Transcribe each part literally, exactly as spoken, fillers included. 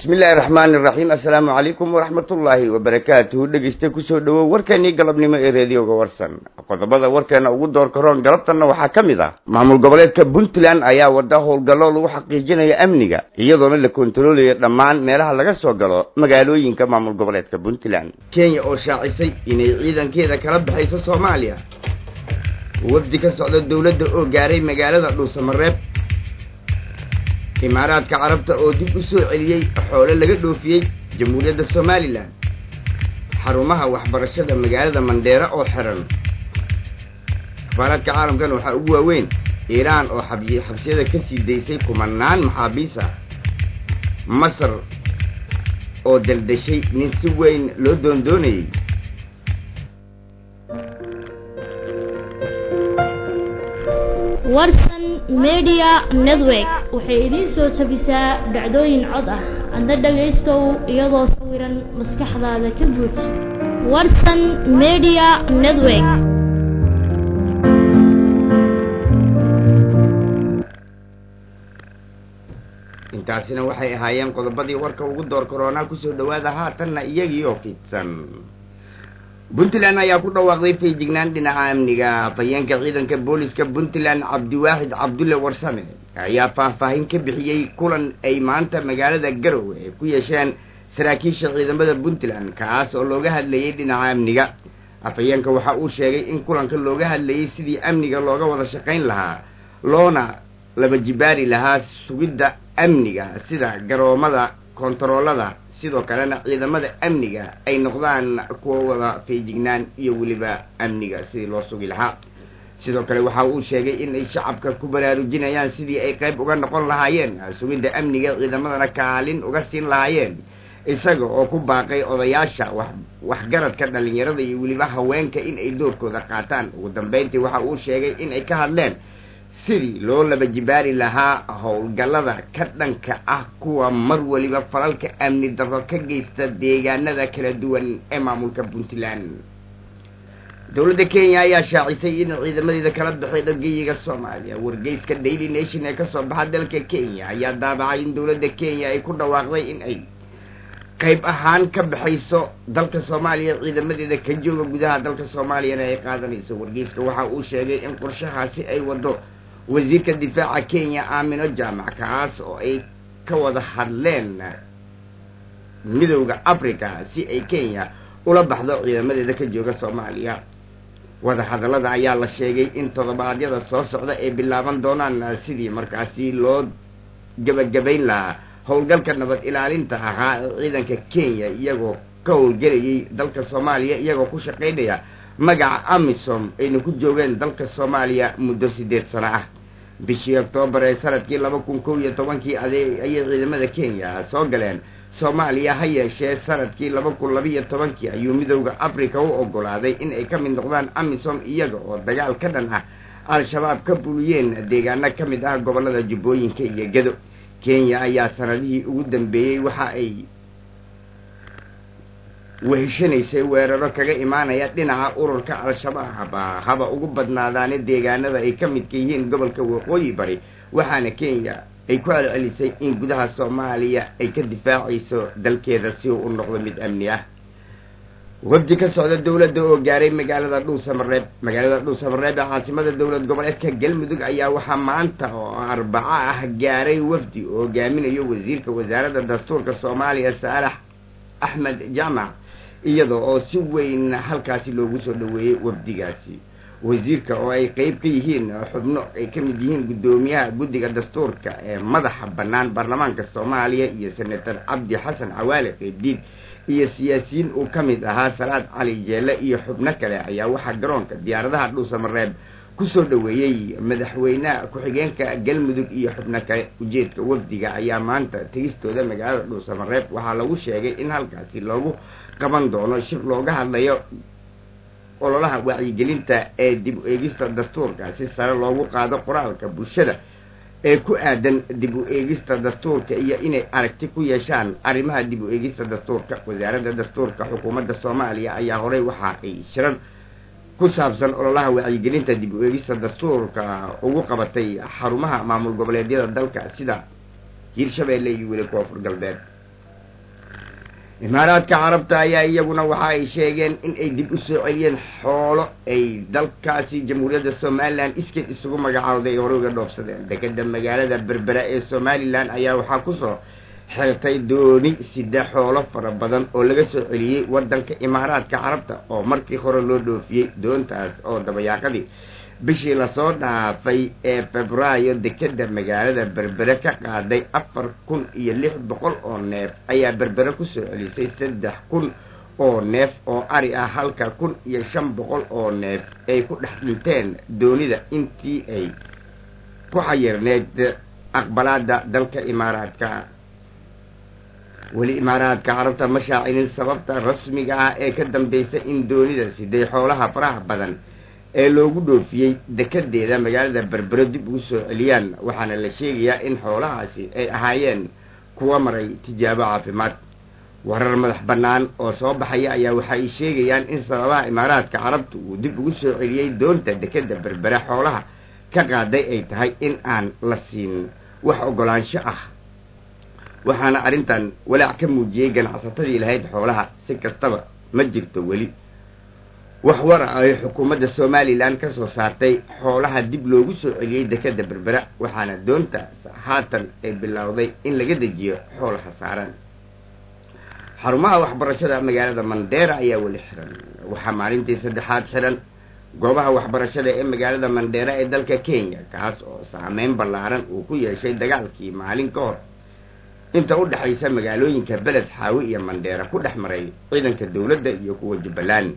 بسم الله الرحمن الرحيم السلام عليكم ورحمة الله وبركاته دقيستي كسو دو وركاني قلبني ما إراديو غورسن قطبada warkeena ugu door karoon galabtana waxa kamid ah maamul goboleedka Puntland ayaa wada howlgallo lagu xaqiijinayo amniga iyadoona la kontroolayo dhammaan meelaha laga soo galo magaalooyinka maamul goboleedka Puntland Kenya oo shaacisay inay ciidankeeda kala baxayso Soomaaliya wafdi ka socda dawladda oo gaaray magaalada Dhuusamareeb imaaraadka carabta oo dib u soo celiyay xoolo laga dhoofiyay jamhuuriyadda Soomaaliland xarumaha waxbarashada magaalada Mandheera oo xiran imaaraadka caalamkan waxa ugu waaweyn Iiraan oo xabsiyada ka sii deysay kumanaan maxaabiis ah Masar oo daldashay nin si weyn loo doondoonayay warsan media network waxay idin soo tabisaa dhacdooyin cod ah anda dhageystow iyadoo sawiran maskaxdaada ka buux warsan media network intaasina waxay ahaayeen qodobadii warka ugu door corona ku soo dhawaada haatanna iyagii oo fidsan Puntland ayaa ku dhawaaqday feejignaan dhinaca amniga afayeenka ciidanka booliska Puntland Cabdiwaahid Cabdulle Warsame ayaa faahfaahin ka bixiyay kulan ay maanta magaalada Garowe ku yeesheen saraakiisha ciidamada Puntland kaas oo looga hadlayay dhinaca amniga afayeenka waxa uu sheegay in kulanka looga hadlayay sidii amniga looga wada shaqayn lahaa loona laba jibaari lahaa sugidda amniga sida garoomada kontaroolada sidoo kalena ciidamada amniga ay noqdaan kuwa wada feejignaan iyo waliba amniga sidii loo sugi lahaa sidoo kale waxa uu sheegay in ay shacabka ku baraarujinayaan sidii ay qayb uga noqon lahaayeen sugidda amniga ciidamadana kaalin uga siin lahaayeen isaga oo ku baaqay odayaasha wax waxgaradka dhalinyarada iyo waliba haweenka in ay doorkooda qaataan ugu dambeyntii waxa uu sheegay in ay ka hadleen sidii loo laba jibaari lahaa howlgallada ka dhanka ah kuwa mar waliba falalka amni darro ka geysta deegaanada kala duwan ee maamulka Puntland dawladda Kenya ayaa shaacisay in ciidamadeeda kala baxay dalkiiga Soomaaliya wargeyska Daily Nation ee ka soo baxa dalka Kenya ayaa daabacay in dawladda Kenya ay ku dhawaaqday in ay qayb ahaan ka baxayso dalka Soomaaliya ciidamadeeda ka jooga gudaha dalka Soomaaliya ay qaadanayso wargeyska waxa uu sheegay in qorshahaasi ay wado wasiirka difaaca Kenya Amino Jamac kaas oo ay ka wada hadleen midowga Afrika si ay Kenya ula baxdo ciidamadeeda ka jooga Soomaaliya wada hadallada ayaa la sheegay in todobaadyada soo socda ay bilaaban doonaan sidii markaasi loo gabagabayn lahaa howlgalka nabad ilaalinta ahaa ciidanka Kenya iyagoo ka howlgelayay dalka Soomaaliya iyagoo ku shaqeynaya magaca AMISOM ayna ku joogeen dalka Soomaaliya muddo sideed sano ah bishii October ee sanadkii laba kun kow iyo toban ayay ciidamada Kenya soo galeen Soomaaliya ha yeeshee sanadkii laba kun laba iyo toban ayuu midowga Afrika u ogolaaday in ay ka mid noqdaan AMISOM iyaga oo dagaal ka dhan ah al-shabaab ka buliyeen deegaano ka mid ah gobolada Jubbooyinka iyo Gedo Kenya ayaa sanadihii ugu dambeeyay waxa ay weheshanaysay weeraro kaga imaanaya dhinaca ururka al-shabaab haba ugu badnaadaan deegaanada ay ka mid yihiin gobolka Waqooyi Bari waxaana Kenya ay ku celcelisay in gudaha Soomaaliya ay ka difaacayso dalkeeda si uu u noqdo mid amni ah wafdi ka socda dawladda oo gaaray magaalada Dhuusamareeb magaalada Dhuusamareeb ee caasimada dawlad goboleedka Galmudug ayaa waxa maanta oo Arbaco ah gaaray wafdi oo gaaminayo wasiirka wasaaradda dastuurka Soomaaliya Saalax Ahmed Jamac iyadoo oo si weyn halkaasi loogu soo dhaweeyay wafdigaasi wasiirka oo ay qayb ka yihiin xubno ay ka mid yihiin gudoomiyaha guddiga dastuurka ee madaxa bannaan baarlamaanka Soomaaliya iyo senator Cabdi Xasan Cawaale Qeybdiid iyo siyaasiyiin uu ka mid ahaa Salaad Cali Jeelle iyo xubno kale ayaa waxa garoonka diyaaradaha Dhuusamareeb ku soo dhaweeyay madaxweynaha ku-xigeenka Galmudug iyo xubno kale ujeedka wafdiga ayaa maanta tagistooda magaalada Dhuusamareeb waxaa lagu sheegay in halkaasi loogu qaban doono shir looga hadlayo ololaha wacyigelinta ee dib u eegista dastuurka si sare loogu qaado qoraalka bulshada ee ku aadan dib u eegista dastuurka iyo inay aragti ku yeeshaan arrimaha dib u eegista dastuurka wasaaradda dastuurka xukuumadda Soomaaliya ayaa horey waxa ay shirar ku saabsan ololaha wacyigelinta dib u eegista dastuurka ugu qabatay xarumaha maamul goboleedyada dalka sida Hirshabeelle iyo weli Koonfur Galbeed imaaraadka carabta ayaa iyaguna waxa ay sheegeen in ay dib u soo celiyeen xoolo ay dalkaasi jamhuuriyadda somalilan iskeed isugu magacaawday ay horey uga dhoofsadeen dekeda magaalada berbera ee somalilan ayaa waxaa kusoo xeltay dooni sida xoolo fara badan oo laga soo celiyey waddanka imaaraadka carabta oo markii hore loo dhoofiyey doontaas oo dabayaaqadii bishii lasoo dhaafay ee febraayo dekeda magaalada berbere ka qaaday afar kun iyo lix boqol oo neef ayaa berbere kusoo celisay saddex kun oo neef oo ari ah halka kun iyo shan boqol oo neef ay ku dhex dhinteen doonida intii ay ku xayirneed aqbalaada dalka imaaraadka. weli imaaraadka carabta ma shaacinin sababta rasmiga ah ee ka dambaysa in doonida siday xoolaha faraha badan ee loogu dhoofiyey dekedeeda magaalada berbero dib ugu soo celiyaan, waxaana la sheegayaa in xoolahaasi ay ahaayeen kuwa maray tijaabo caafimaad. warar madax bannaan oo soo baxaya ayaa waxa ay sheegayaan in sababaha imaaraadka carabta uu dib ugu soo celiyey doonta dekeda berbere xoolaha ka qaaday ay tahay in aan la siin wax ogolaansho ah, waxaana arrintan walaac ka muujiyey ganacsatadii lahayd xoolaha. si kastaba ma jirto weli wax wara ay xukuumadda somalilan ka soo saartay xoolaha dib loogu soo celiyey dekeda berbera, waxaana doontaas haatan ay bilowday in laga dejiyo xoolaha saaran. xarumaha waxbarashada magaalada mandheera ayaa weli xiran. waxaa maalintii saddexaad xiran goobaha waxbarashada ee magaalada mandheera ee dalka kenya, kaas oo saameyn ballaaran uu ku yeeshay dagaalkii maalin ka hor inta u dhexaysa magaalooyinka beled xaawi iyo mandheera ku dhex maray ciidanka dowladda iyo kuwa jubbaland.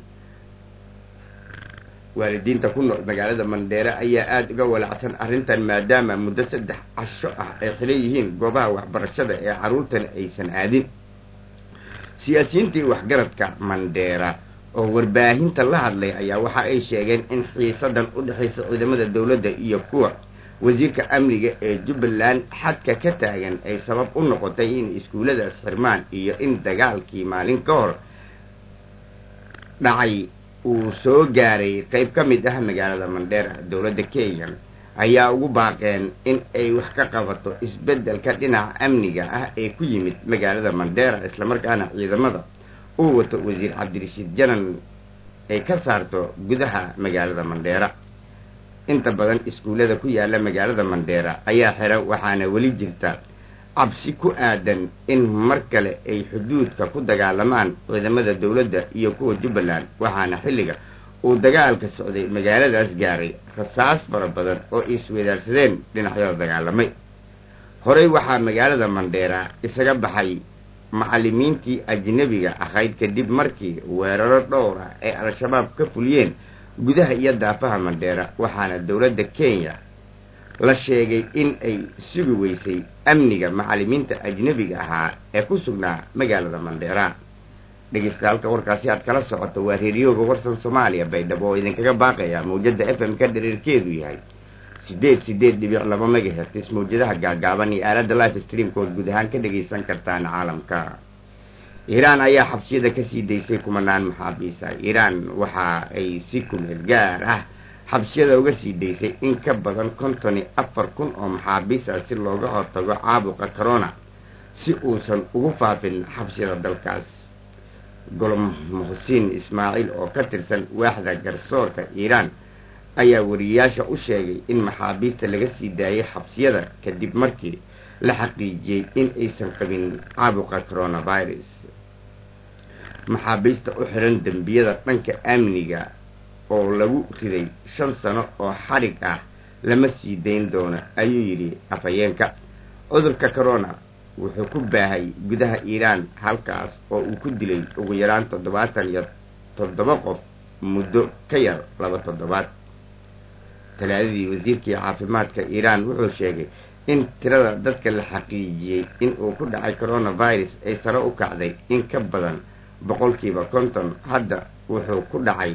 waalidiinta ku nool magaalada mandheera ayaa aada uga walacsan arrintan maadaama muddo saddex casho ah ay xilan yihiin goobaha waxbarashada ee carruurtan aysan aadin. siyaasiyiintii waxgaradka mandheera oo warbaahinta la hadlay ayaa waxa ay sheegeen in xiisadan u dhexaysa ciidamada dowladda iyo kuwa wasiirka amniga ee jubbaland xadka ka taagan ay sabab u noqotay in iskuulladaas xirmaan iyo in dagaalkii maalin ka hor dhacay uu soo gaaray qayb ka mid ah magaalada mandheera. dowladda kenya ayaa ugu baaqeen in ay wax ka qabato isbeddelka dhinaca amniga ah ee ku yimid magaalada mandheera, islamarkaana ciidamada uu wato wasiir cabdirashiid janan ay ka saarto gudaha magaalada mandheera. inta badan iskuullada ku yaala magaalada mandheera ayaa xiran, waxaana weli jirta cabsi ku aadan in mar kale ay xuduudka ku dagaalamaan ciidamada dowladda iyo kuwa jubbaland, waxaana xilliga uu dagaalka socday magaaladaas gaaray rasaas fara badan oo isweydaarsadeen dhinacyada dagaalamay. horey waxaa magaalada mandheera isaga baxay macallimiintii ajnabiga ahayd kadib markii weeraro dhowra ay al-shabaab ka fuliyeen gudaha iyo daafaha mandheera, waxaana dowladda kenya la sheegay in ay sugi weysay amniga macallimiinta ajnabiga ahaa ee ku sugnaa magaalada mandheera. dhegeystayaal warkaasi aad kala socoto waa reeriyooga warsan soomaaliya baydhabo oo idinkaga baaqaya mawjada f m ka dhereerkeedu yahay sideed sideed dhibic laba megahertz, mawjadaha gaagaaban iyo aalada live streamkood guud ahaan ka dhegaysan kartaan caalamka. iiraan ayaa xabsiyada kasii daysay kumanaan maxaabiisa. iiraan waxa ay si kumeel gaar ah xabsiyada uga sii daysay in ka badan konton iyo afar kun oo maxaabiis ah si looga hortago caabuqa corona si uusan ugu faafin xabsiyada dalkaas. golom muxsiin ismaaciil oo ka tirsan waaxda garsoorka iiraan ayaa wariyaasha u sheegay in maxaabiista laga sii daayay xabsiyada kadib markii la xaqiijiyey in aysan qabin caabuqa coronavirus. maxaabiista u xiran dembiyada dhanka amniga oo lagu riday shan sano oo xarig ah lama sii dayn doono, ayuu yidhi afhayeenka. cudurka corona wuxuu ku baahay gudaha iiraan, halkaas oo uu ku dilay ugu yaraan toddobaatan iyo toddoba qof muddo ka yar laba toddobaad. talaadadii wasiirkii caafimaadka iiraan wuxuu sheegay in tirada dadka la xaqiijiyey in uu ku dhacay coronavirus ay sare u kacday in ka badan boqolkiiba konton. hadda wuxuu ku dhacay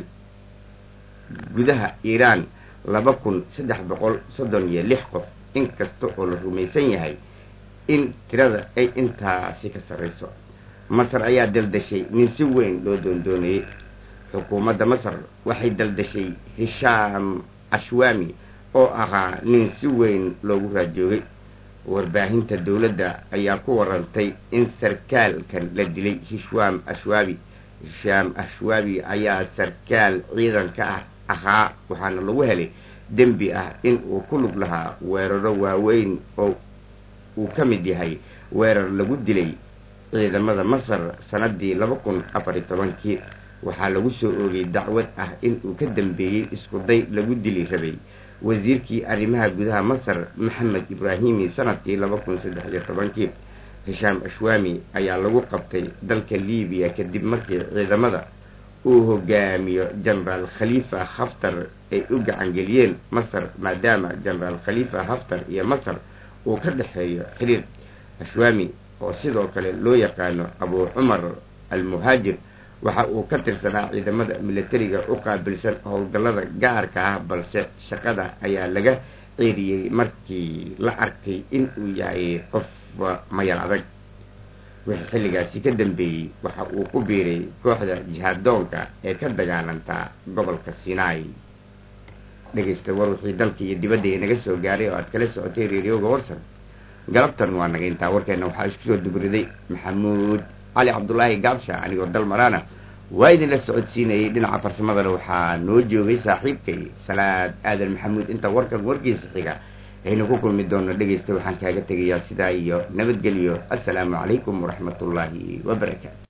gudaha iiraan laba kun saddex boqol soddon iyo lix qof, inkasta oo la rumaysan yahay in tirada ay intaasi ka sarrayso. masar ayaa daldashay nin si weyn loo doondoonayey. xukuumadda masar waxay daldashay hishaam ashwaami oo ahaa nin si weyn loogu raajoogay. warbaahinta dowladda ayaa ku warantay in sarkaalkan la dilay hishwaam ashwaabi hishaam ashwaabi ayaa sarkaal ciidanka ah ahaa waxaana lagu helay dembi ah in uu ku lug lahaa weeraro waaweyn oo uu ka mid yahay weerar lagu dilay ciidamada masar sanadii laba kun afar iyo tobankii waxaa lagu soo oogay dacwad ah in uu ka dambeeyey isku day lagu dili rabay wasiirkii arrimaha gudaha masar maxamed ibraahimi sanadkii laba kun saddex iyo tobankii hishaam ashwaami ayaa lagu qabtay dalka liibiya kadib markii ciidamada uu hogaamiyo jenaraal khaliifa haftar ay u gacangeliyeen masar maadaama jenaraal khaliifa haftar iyo masar uu ka dhexeeyo xiriir ashwaami oo sidoo kale loo yaqaano abu cumar almuhaajir waxa uu ka tirsanaa ciidamada militariga u qaabilsan howlgallada gaarka ah balse shaqada ayaa laga ceeriyey markii la arkay in uu yahay qof mayal adag wixii xilligaasi ka dambeeyey waxa uu ku biiray kooxda jihaadoonka ee ka dagaalantaa gobolka Sinai. dhegeysta war wixii dalka iyo dibadda inaga soo gaaray oo aad kala socotay reeriyowga warsan galabtan waa naga intaa warkeena waxaa isku soo dubriday maxamuud cali cabdullaahi gaabsha anigoo dal marana waa idinla socodsiinayay dhinaca farsamadana waxaa noo joogay saaxiibkay salaad aadan maxamuud inta warkan warkiisa xiga aynu ku kulmi doono dhegeysta waxaan kaaga tegayaa sidaa iyo nabadgelyo assalaamu calaykum waraxmatullaahi wabarakaatu.